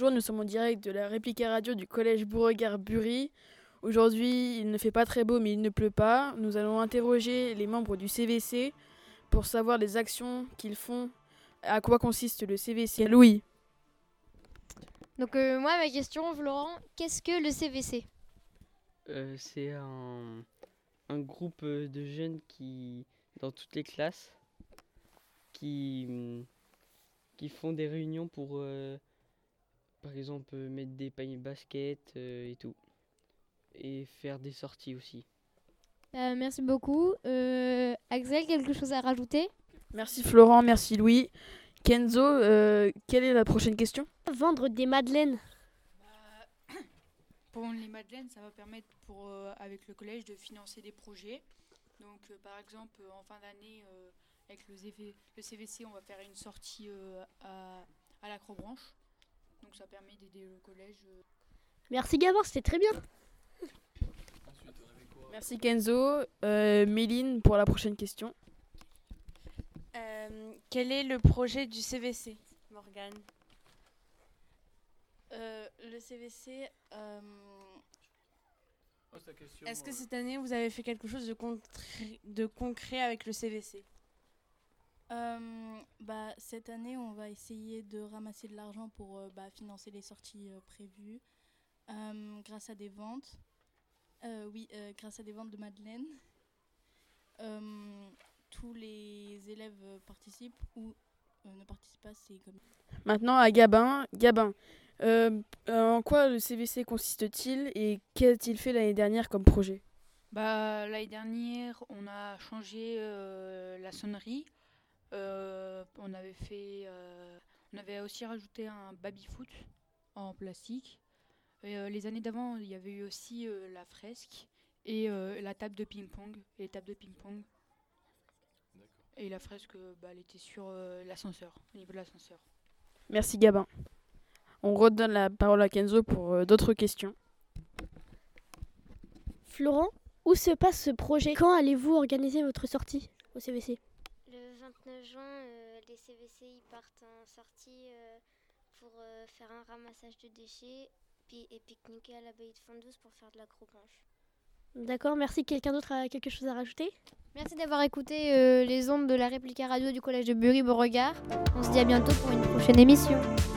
Bonjour, nous sommes en direct de la réplica radio du collège Beauregard-Bury. Aujourd'hui, il ne fait pas très beau, mais il ne pleut pas. Nous allons interroger les membres du CVC pour savoir les actions qu'ils font. À quoi consiste le CVC? Louis. Donc moi, ma question, Florent, qu'est-ce que le CVC? C'est un groupe de jeunes qui, dans toutes les classes, qui font des réunions pour, par exemple, mettre des paniers de basket et tout. Et faire des sorties aussi. Merci beaucoup. Axel, quelque chose à rajouter? Merci Florent, merci Louis. Kenzo, quelle est la prochaine question? Vendre des madeleines. Pour les madeleines, ça va permettre avec le collège de financer des projets. Donc par exemple, en fin d'année, avec le CVC, on va faire une sortie à l'Acrobranche. Donc ça permet d'aider le collège. Merci Gabor, c'était très bien. Merci Kenzo. Méline pour la prochaine question. Quel est le projet du CVC, Morgane? Le CVC, est-ce que cette année vous avez fait quelque chose de concret avec le CVC? Cette année, on va essayer de ramasser de l'argent pour financer les sorties prévues grâce à des ventes. Grâce à des ventes de madeleines. Tous les élèves participent ou ne participent pas, c'est comme... Maintenant à Gabin. Gabin, en quoi le CVC consiste-t-il et qu'a-t-il fait l'année dernière comme projet? L'année dernière, on a changé la sonnerie. On avait aussi rajouté un baby-foot en plastique. Les années d'avant, il y avait eu aussi la fresque et la table de ping-pong. Et les tables de ping-pong. Et la fresque, elle était sur l'ascenseur, au niveau de l'ascenseur. Merci Gabin. On redonne la parole à Kenzo pour d'autres questions. Florent, où se passe ce projet? Quand allez-vous organiser votre sortie au CVC? Le 29 juin, les CVC ils partent en sortie pour faire un ramassage de déchets et pique-niquer à l'abbaye de Fondouze pour faire de l'acrobranche. D'accord, merci. Quelqu'un d'autre a quelque chose à rajouter? Merci d'avoir écouté les ondes de la réplica radio du collège de Bury-Beauregard. On se dit à bientôt pour une prochaine émission.